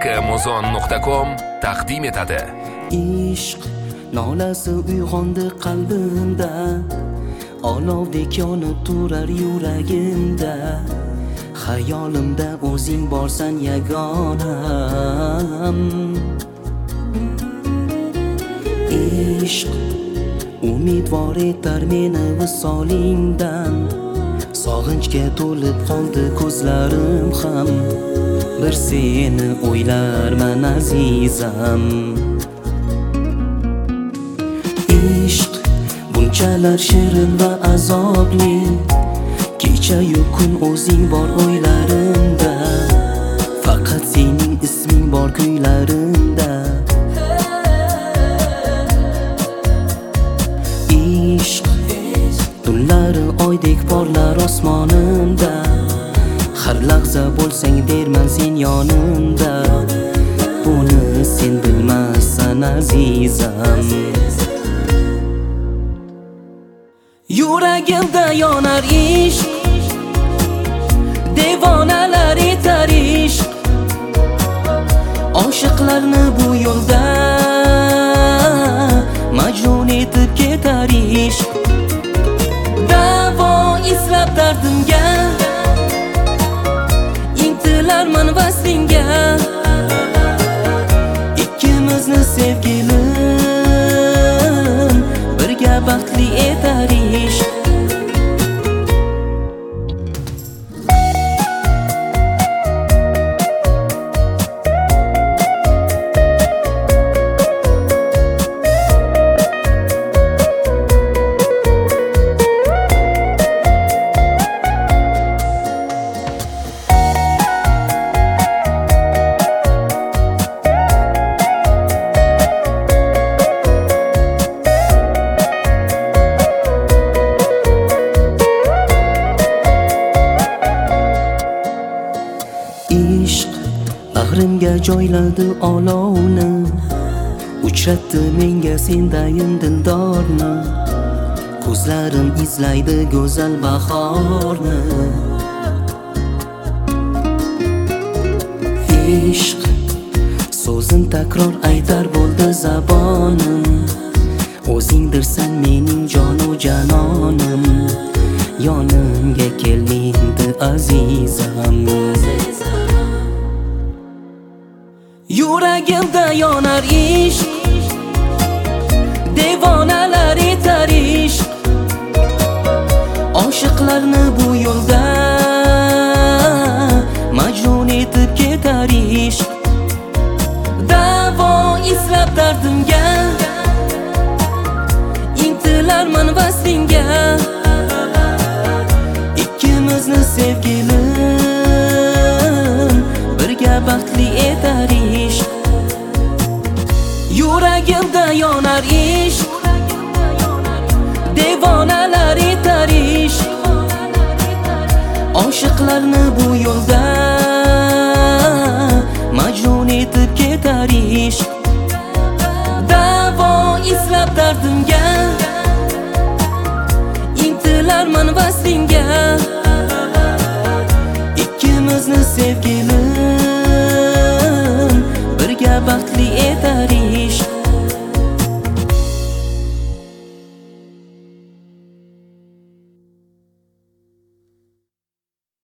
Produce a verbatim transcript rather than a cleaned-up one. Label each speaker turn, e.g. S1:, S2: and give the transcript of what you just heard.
S1: muzon nuqta com taqdim etadi.
S2: Ishq nolasi uyg'ondi qalbimda, olovdek yonib turar yuragimda. Xayolimda o'zing borsan yagonam. Ishq umidvor etar meni visolingdan, sog'inchga to'lib qoldi ko'zlarim ham. Bir seni o'ylarman azizam. Ishq bunchalar shirin va azobli, kecha-yu kun o'zing bor o'ylarimda, faqat sening isming bor kuylarimda. Ishq tunlari oydek porlar osmonimda, har lahza bo'lsang derman sen yonimda. Buni sen bilmassan azizam. Yuragimda yonar ishq, devonalar etar ishq. Oshiqlarni bu yo'lda majnun etib ketar ishq. Davo izlab dardimga, intilarman vaslingga. Ikkimizni sevgilim birga baxtli etar ishq. Ishq bag'rimga joyladi olovni, uchratdi menga sendayin dildorni. Ko'zlarim izlaydi go'zal bahorni. Ishq so'zim takror aytar bo'ldi zabonim, o'zingdirsan mening jonu janonim. Yonimga kel endi azizam. Yuragimda yonar ishq, devonalar etar ishq. Oshiqlarni bu yo'lda majnun etib ketar ishq. Davo izlab dardimga, intilarman vaslingga. Ikkimizni sevgilim birga baxtli etar ishq. Yuragimda yonar ishq, devonalar etar ishq. Oshiqlarni bu yo'lda majnun etib ketar ishq. Davo izlab dardimga, intilarman vaslingga. Ikkimizni sevgilim birga baxtli etar ishq.